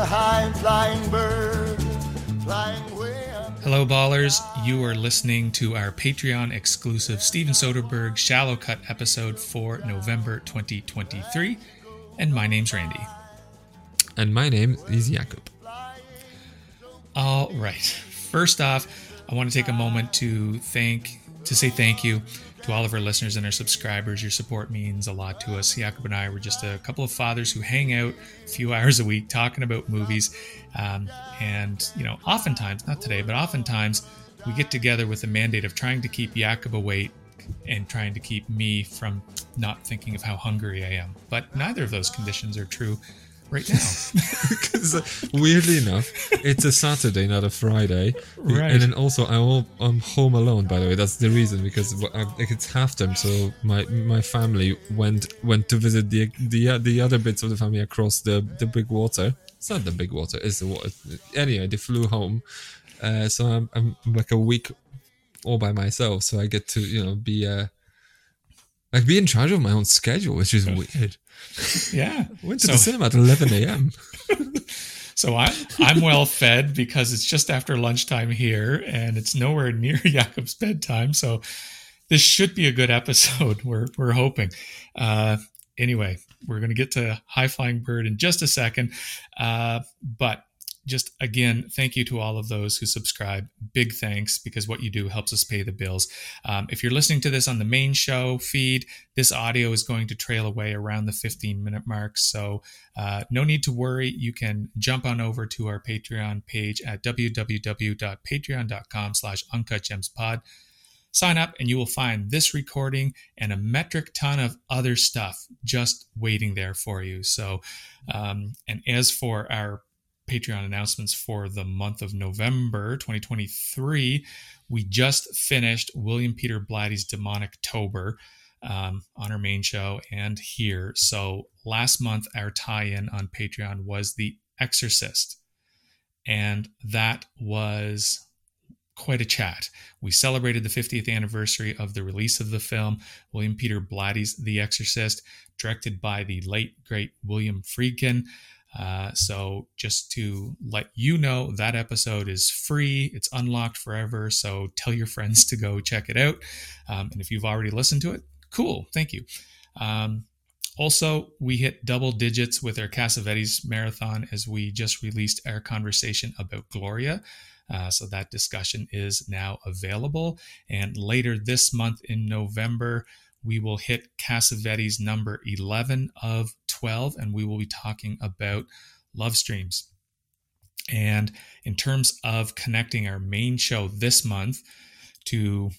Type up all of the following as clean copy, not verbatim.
high flying bird, flying way up. Hello, ballers. You are listening to our Patreon exclusive Steven Soderbergh Shallow Cut episode for November 2023. And my name's Randy. And my name is Jakob. All right. First off, I want to take a moment to say thank you to all of our listeners and our subscribers. Your support means a lot to us. Jakob and I were just a couple of fathers who hang out a few hours a week talking about movies. And, you know, oftentimes, not today, but oftentimes we get together with the mandate of trying to keep Jakob awake and trying to keep me from not thinking of how hungry I am. But neither of those conditions are true right now. Because weirdly enough, it's a Saturday, not a Friday. Right. And then also I'm home alone, by the way. That's the reason, because it's halftime, so my family went to visit the other bits of the family across the big water. It's not the big water, it's the water. Anyway, they flew home. So I'm like a week all by myself, so I get to, you know, be in charge of my own schedule, which is weird. Yeah. Went to the cinema at 11 a.m. So I'm well fed because it's just after lunchtime here and it's nowhere near Jakob's bedtime. So this should be a good episode. We're hoping. Anyway, we're going to get to High Flying Bird in just a second. But just again, thank you to all of those who subscribe. Big thanks, because what you do helps us pay the bills. If you're listening to this on the main show feed, this audio is going to trail away around the 15-minute mark. So no need to worry. You can jump on over to our Patreon page at www.patreon.com/uncutgemspod. Sign up and you will find this recording and a metric ton of other stuff just waiting there for you. So, and as for our Patreon announcements for the month of November 2023, we just finished William Peter Blatty's Demonictober on our main show and here. So last month, our tie-in on Patreon was The Exorcist, and that was quite a chat. We celebrated the 50th anniversary of the release of the film, William Peter Blatty's The Exorcist, directed by the late, great William Friedkin. So just to let you know, that episode is free. It's unlocked forever. So tell your friends to go check it out. And if you've already listened to it, cool. Thank you. Also, we hit double digits with our Cassavetes marathon as we just released our conversation about Gloria. So that discussion is now available. And later this month in November, we will hit Cassavetes number 11 of 12, and we will be talking about love streams. And in terms of connecting our main show this month to,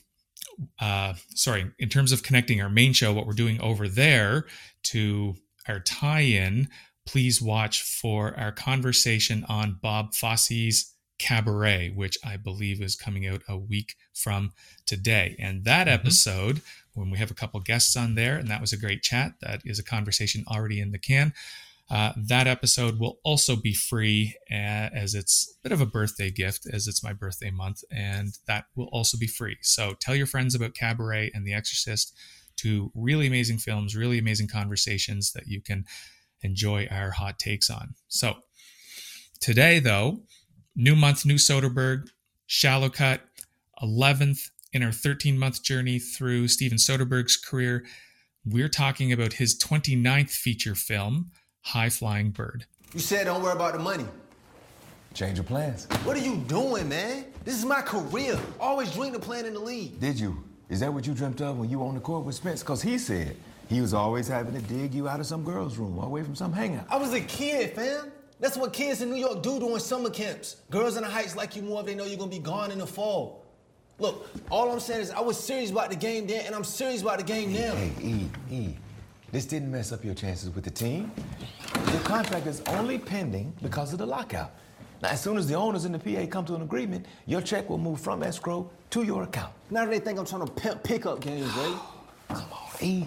in terms of connecting our main show, what we're doing over there to our tie-in, please watch for our conversation on Bob Fosse's Cabaret, which I believe is coming out a week from today. And that episode, when we have a couple guests on there, and that was a great chat, that is a conversation already in the can. That episode will also be free as it's a bit of a birthday gift, as it's my birthday month, and that will also be free. So tell your friends about Cabaret and The Exorcist, two really amazing films, really amazing conversations that you can enjoy our hot takes on. So today, though, new month, new Soderbergh, Shallow Cut, 11th in our 13-month journey through Steven Soderbergh's career. We're talking about his 29th feature film, High Flying Bird. You said don't worry about the money. Change your plans. What are you doing, man? This is my career. Always dreamed of playing in the league. Did you? Is that what you dreamt of when you were on the court with Spence? Because he said he was always having to dig you out of some girl's room away from some hangout. I was a kid, fam. That's what kids in New York do during summer camps. Girls in the Heights like you more if they know you're gonna be gone in the fall. Look, all I'm saying is I was serious about the game then, and I'm serious about the game now. Hey, E, this didn't mess up your chances with the team. Your contract is only pending because of the lockout. Now, as soon as the owners and the PA come to an agreement, your check will move from escrow to your account. Now they think I'm trying to pimp pickup games, Ray. Come on, E.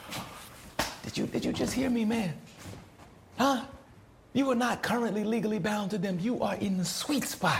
Did you just hear me, man? Huh? You are not currently legally bound to them. You are in the sweet spot.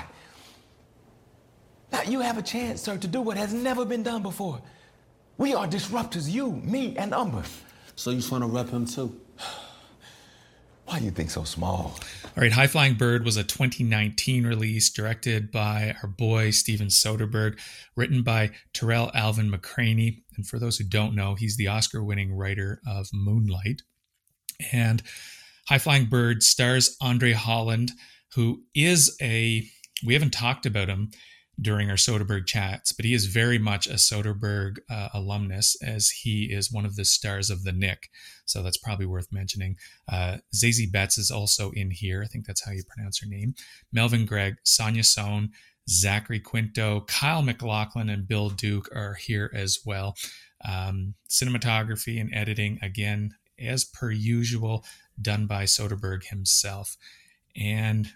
Now, you have a chance, sir, to do what has never been done before. We are disruptors, you, me, and Umber. So you trying to rep him too? Why Why do you think so small? All right, High Flying Bird was a 2019 release directed by our boy Steven Soderbergh, written by Terrell Alvin McCraney. And for those who don't know, he's the Oscar-winning writer of Moonlight. And High Flying Bird stars Andre Holland, who is we haven't talked about him during our Soderbergh chats, but he is very much a Soderbergh alumnus, as he is one of the stars of The Knick. So that's probably worth mentioning. Zazie Betts is also in here. I think that's how you pronounce her name. Melvin Gregg, Sonia Sohn, Zachary Quinto, Kyle MacLachlan, and Bill Duke are here as well. Cinematography and editing, again, as per usual, done by Soderbergh himself. And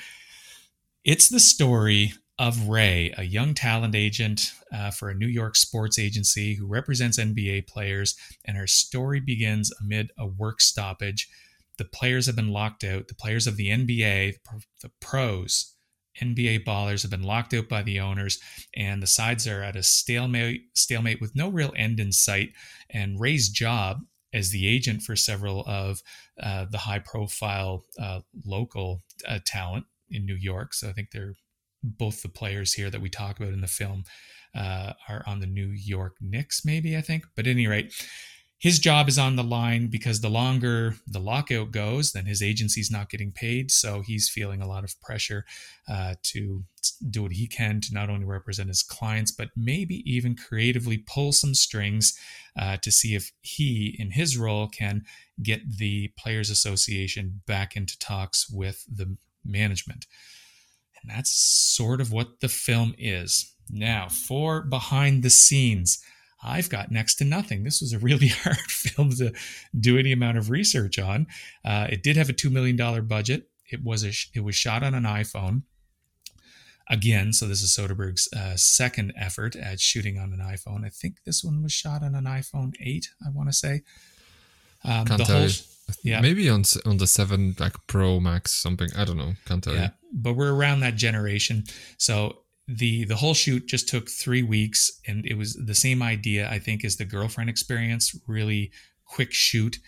it's the story of Ray, a young talent agent for a New York sports agency who represents NBA players, and her story begins amid a work stoppage. The players have been locked out. The players of the NBA, the pros, NBA ballers, have been locked out by the owners, and the sides are at a stalemate with no real end in sight. And Ray's job as the agent for several of the high-profile local talent in New York, so I think they're both the players here that we talk about in the film are on the New York Knicks, maybe, I think. But at any rate, his job is on the line because the longer the lockout goes, then his agency's not getting paid. So he's feeling a lot of pressure to do what he can to not only represent his clients, but maybe even creatively pull some strings to see if he, in his role, can get the Players Association back into talks with the management. And that's sort of what the film is. Now, for behind the scenes, I've got next to nothing. This was a really hard film to do any amount of research on. It did have a $2 million budget. It was shot on an iPhone. Again, so this is Soderbergh's second effort at shooting on an iPhone. I think this one was shot on an iPhone 8, I want to say. Can't tell you. Yeah. Maybe on the 7 like Pro Max something. I don't know. Can't tell you. But we're around that generation. So the whole shoot just took 3 weeks, and it was the same idea, I think, as the Girlfriend Experience. Really quick shoot.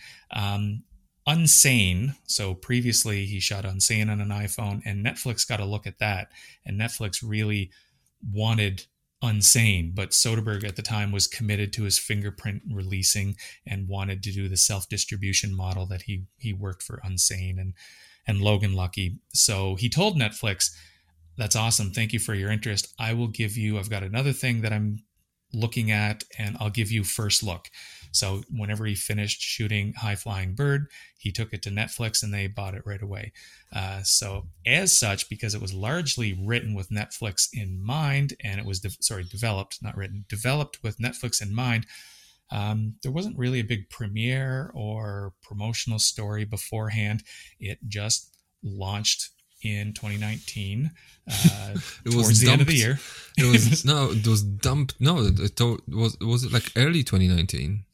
Unsane. So previously he shot Unsane on an iPhone, and Netflix got a look at that. And Netflix really wanted Unsane, but Soderbergh at the time was committed to his fingerprint releasing and wanted to do the self-distribution model that he worked for Unsane and Logan Lucky. So he told Netflix, "That's awesome. Thank you for your interest. I've got another thing that I'm looking at, and I'll give you first look." So whenever he finished shooting High Flying Bird, he took it to Netflix and they bought it right away. So as such, because it was largely written with Netflix in mind, and it was, developed with Netflix in mind, there wasn't really a big premiere or promotional story beforehand. It just launched in 2019, towards the end of the year. It was dumped. No, was it like early 2019?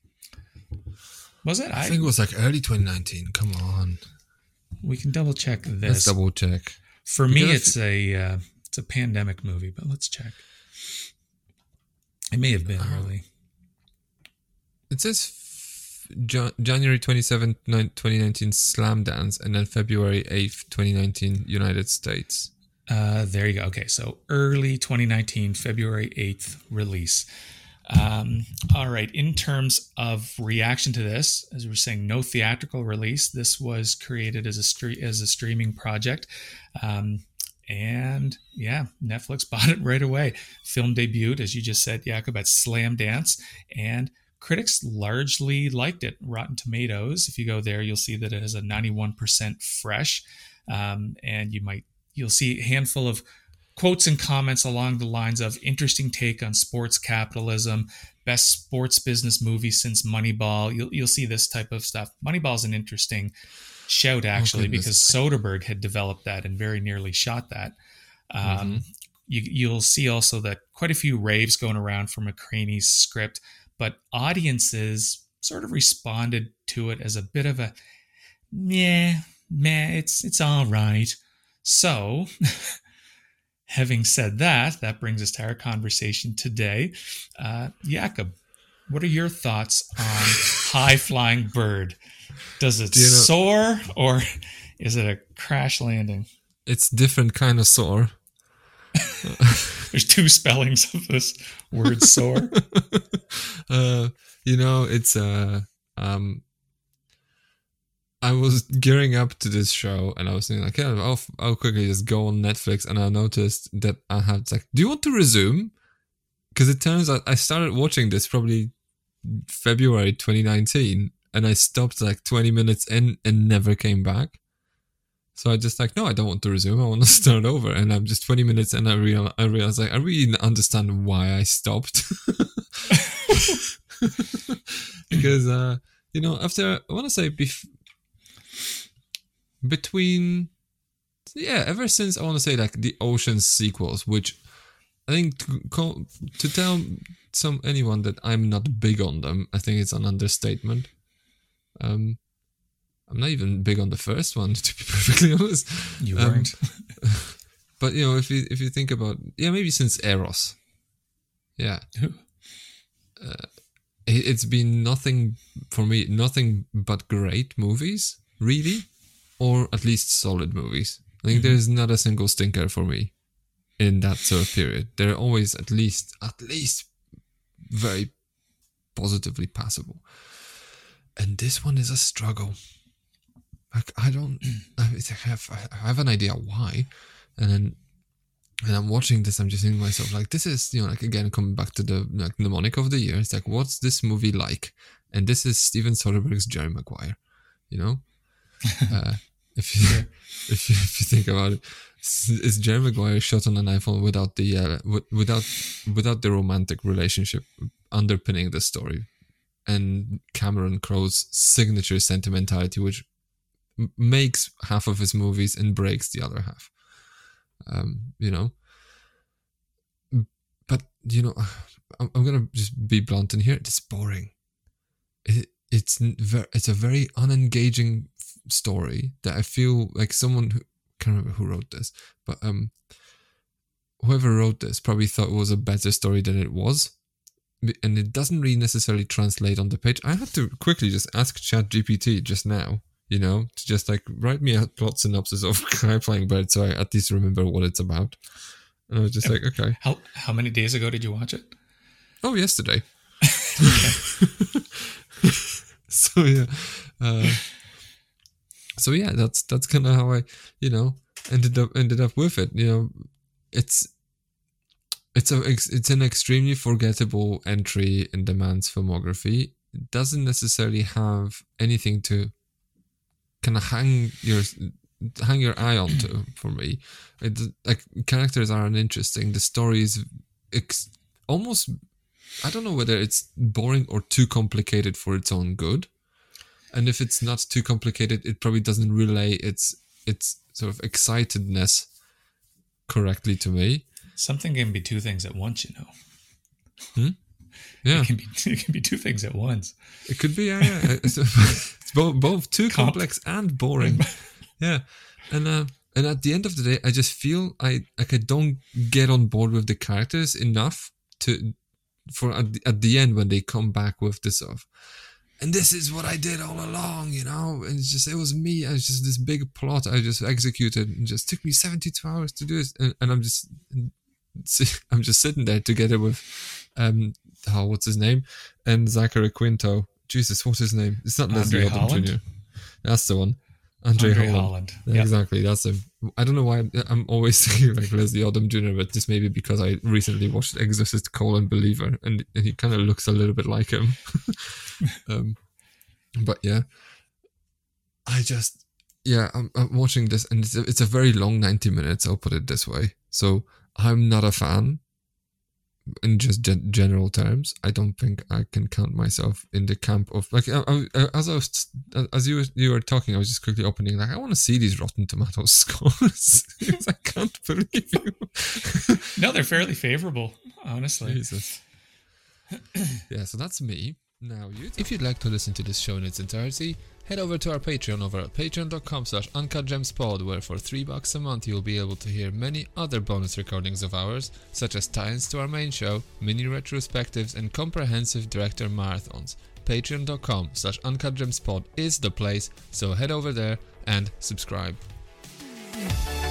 Was it? I think it was like early 2019. Come on. We can double check this. Let's double check. For me, it's a pandemic movie, but let's check. It may have been early. It says January 27th, 2019 Slam Dance, and then February 8th, 2019 United States. There you go. Okay, so early 2019, February 8th release. All right, in terms of reaction to this, as we were saying, no theatrical release. This was created as a streaming project. And yeah, Netflix bought it right away. Film debuted, as you just said, Jakob, at Slam Dance, and critics largely liked it. Rotten Tomatoes, if you go there, you'll see that it has a 91% fresh, and you'll see a handful of quotes and comments along the lines of interesting take on sports capitalism, best sports business movie since Moneyball. You'll see this type of stuff. Moneyball is an interesting shout, actually, because Soderbergh had developed that and very nearly shot that. You'll see also that quite a few raves going around for McCraney's script, but audiences sort of responded to it as a bit of a it's all right. So having said that, that brings us to our conversation today. Jakob, what are your thoughts on High Flying Bird? Does it you know- soar or is it a crash landing? It's different kind of soar. There's two spellings of this word soar. It's I was gearing up to this show and I was thinking like, yeah, I'll quickly just go on Netflix, and I noticed that I had like, do you want to resume? Because it turns out I started watching this probably February 2019, and I stopped like 20 minutes in and never came back. So I just like, no, I don't want to resume. I want to start over. And I'm just 20 minutes and I realized like, I really understand why I stopped. Because, after, I want to say between, ever since I want to say like the Ocean's sequels, which I think to tell anyone that I'm not big on them, I think it's an understatement. I'm not even big on the first one, to be perfectly honest. You weren't. But if you think about, maybe since Eros, it's been nothing but great movies, really, or at least solid movies. I think there's not a single stinker for me in that sort of period. They're always at least very positively passable. And this one is a struggle. Like, I have an idea why, and I'm watching this, I'm just thinking to myself, like, this is, like, again, coming back to the mnemonic of the year. It's like, what's this movie like? And this is Steven Soderbergh's Jerry Maguire, if you think about it, it's Jerry Maguire shot on an iPhone without the romantic relationship underpinning the story, and Cameron Crowe's signature sentimentality, which makes half of his movies and breaks the other half. But I'm gonna just be blunt in here. It's boring. It's a very unengaging story that I feel like someone who, can't remember who wrote this, but whoever wrote this probably thought it was a better story than it was, and it doesn't really necessarily translate on the page. I had to quickly just ask ChatGPT just now, to just like write me a plot synopsis of High Flying Bird so I at least remember what it's about. And I was just like, okay. How many days ago did you watch it? Oh, yesterday. So yeah, that's kind of how I, ended up with it. It's an extremely forgettable entry in the man's filmography. It doesn't necessarily have anything to kind of hang your eye onto for me. Like, characters are uninteresting. The story is almost, I don't know whether it's boring or too complicated for its own good. And if it's not too complicated, it probably doesn't relay its sort of excitedness correctly to me. Something can be two things at once, Yeah, It can be two things at once. it could be. Yeah. It's both too complex and boring. Yeah, and at the end of the day, I just feel I don't get on board with the characters enough for at the end when they come back with this of, and this is what I did all along, and it was me. I was just this big plot I just executed, and just took me 72 hours to do it, and I'm just sitting there together with what's his name, and Zachary Quinto. Jesus, what's his name? It's not Leslie Odom Holland? Jr. That's the one. Andre Holland. Yep. Exactly, that's him. I don't know why I'm always thinking like Leslie Odom Jr., but this may be because I recently watched Exorcist: Believer, and he kind of looks a little bit like him. But yeah, I'm watching this, and it's a very long 90 minutes. I'll put it this way. So I'm not a fan. In just general terms, I don't think I can count myself in the camp of like. As you were talking, I was just quickly opening like, I want to see these Rotten Tomatoes scores. I can't believe you. No, they're fairly favorable, honestly. Jesus. Yeah, so that's me. Now if you'd like to listen to this show in its entirety, head over to our Patreon over at patreon.com/uncutgemspod, where for $3 a month you'll be able to hear many other bonus recordings of ours, such as tie-ins to our main show, mini retrospectives, and comprehensive director marathons. Patreon.com/uncutgemspod is the place, so head over there and subscribe.